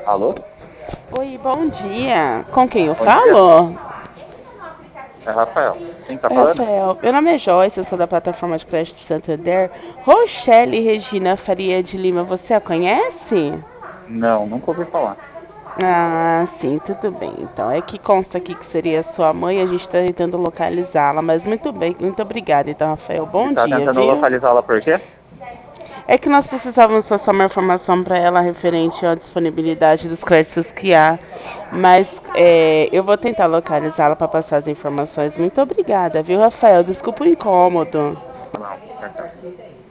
Alô? Oi, bom dia. Com quem eu Bom dia. falo? É Rafael. Quem tá Oi, falando? Rafael. Meu nome é Joyce, eu sou da plataforma de crédito Santander. Rochelle Regina Faria de Lima, você a conhece? Não, nunca ouvi falar. Ah, sim, tudo bem. Então, é que consta aqui que seria sua mãe, a gente está tentando localizá-la, mas muito bem, muito obrigada, então, Rafael. E Bom tá dia, tentando viu? localizá-la por quê? É que nós precisávamos passar uma informação para ela referente à disponibilidade dos créditos que há, mas eu vou tentar localizá-la para passar as informações. Muito obrigada, viu, Rafael? Desculpa o incômodo. Não, tchau, tchau.